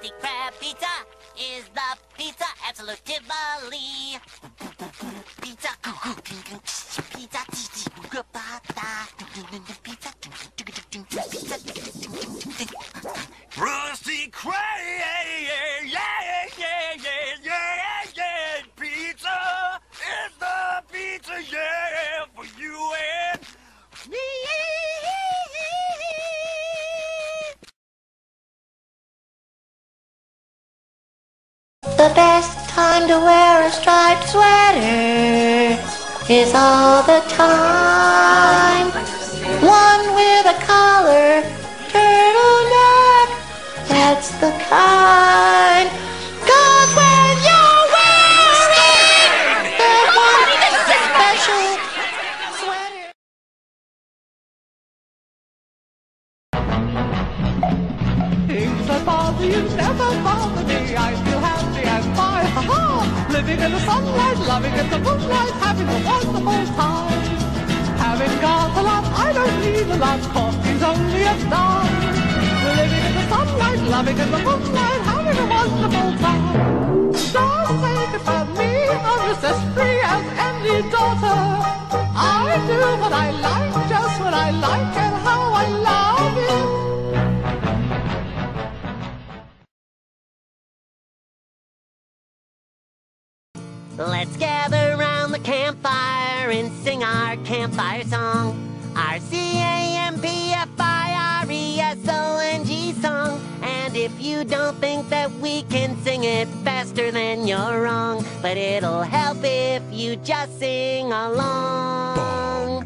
Krusty Krab pizza is the pizza absolutely. Pizza, pizza, Krusty Krab, yeah. Pizza is the pizza, yeah, for you and me. The best time to wear a striped sweater is all the time. One with a collar, turtleneck, that's the kind. 'Cause when you're wearing the one special sweater. Things that bother you never bother me. I feel happy and fine, ha-ha! Living in the sunlight, loving in the moonlight, having a wonderful time. Having got a lot, I don't need a lot, coffee's only a dime. Living in the sunlight, loving in the moonlight, having a wonderful time. Don't take it from me, I'm just as free as any daughter. I do what I like, just what I like, and how I love it. Let's gather round the campfire and sing our campfire song. Our CAMPFIRESONG song. And if you don't think that we can sing it faster, then you're wrong. But it'll help if you just sing along.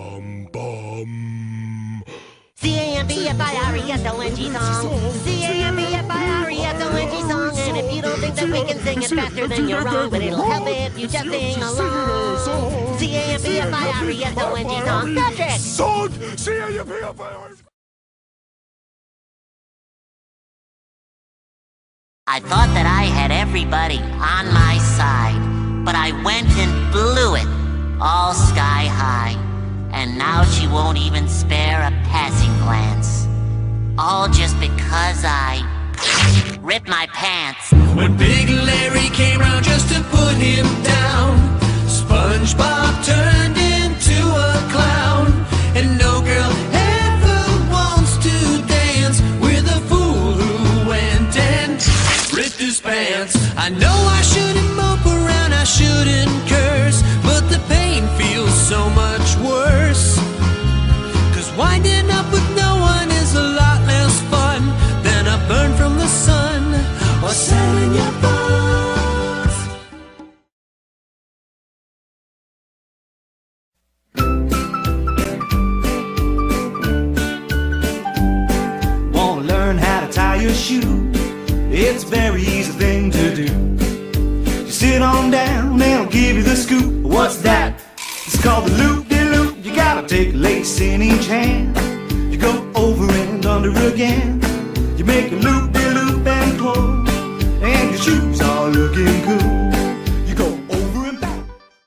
CAMPFIRESONG song. CAMPFIRESONG song. And if you don't think that we can sing it faster, then you're wrong. But it'll help if you just sing along. CAMPFIRESONG song. Patrick! Son! CAMPFIRESONG! I thought that I had everybody on my side, but I went and blew it all sky high. And now she won't even spare a passing glance. All just because I ripped my pants. When Big Larry came round just to put him down, SpongeBob turned into a clown. And no girl ever wants to dance with a fool who went and ripped his pants. I know I shouldn't mope around, I shouldn't curse, but the pain feels so much worse. 'Cause winding up with no one is a lot less fun than a burn from the sun or selling your books. Wanna learn how to tie your shoe? It's a very easy thing to do. You sit on down and I'll give you the scoop. What's that? It's called the loop-de-loop. You gotta take a lace in each hand. You go over and under again. You make a loop-de-loop and pull, and your shoes are looking cool. You go over and back.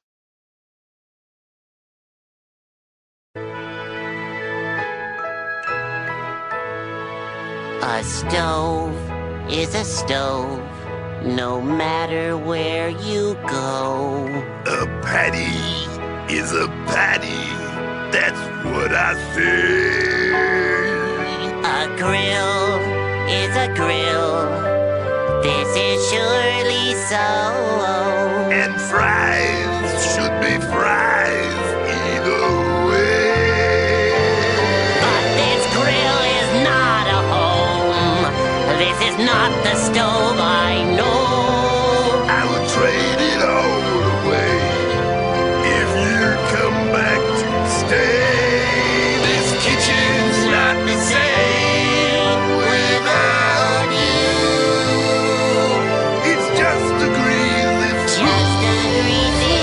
A stove is a stove, no matter where you go. A patty is a patty, that's what I say. A grill is a grill, this is surely so. And fries should be fries either way. But this grill is not a home, this is not the stove I know. I would trade it all away if you come back to stay. This kitchen's not the same without you. It's just a greasy spoon. Just a greasy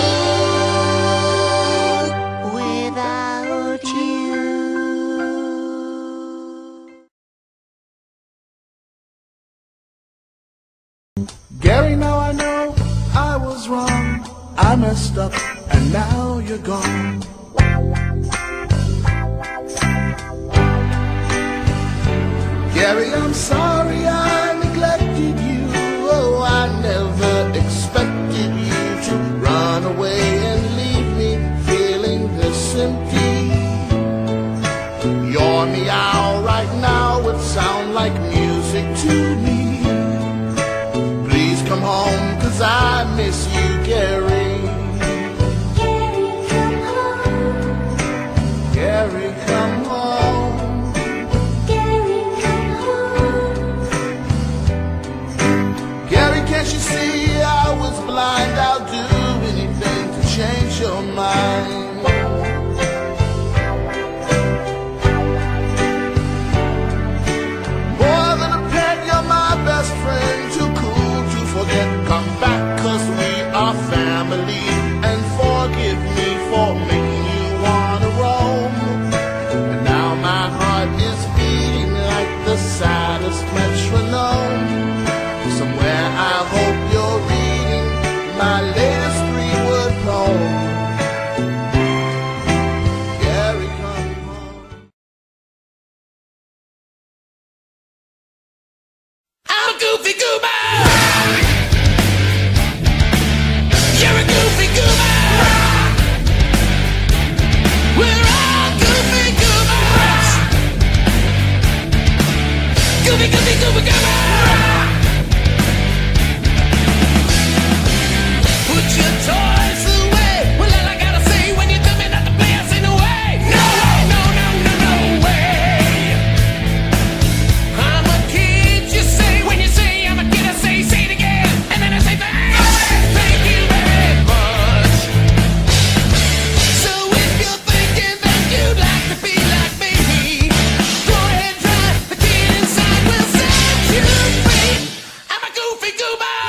spoon without you. Gary, now I know I was wrong. I messed up and now you're gone. Gary, I'm sorry I neglected goofy goober. You're a goofy goober. We're all goofy goobers. Goofy, goofy, goofy goober. Put your toys away. Well, all I gotta say when you tell me not to play us in a way. No, no, no, no, no way. I'm a kid, you say. When you say I'm a kid, I say it again. And then I say thank you very much. So if you're thinking that you'd like to be like me, go ahead, try. The kid inside will set you free. I'm a goofy goober.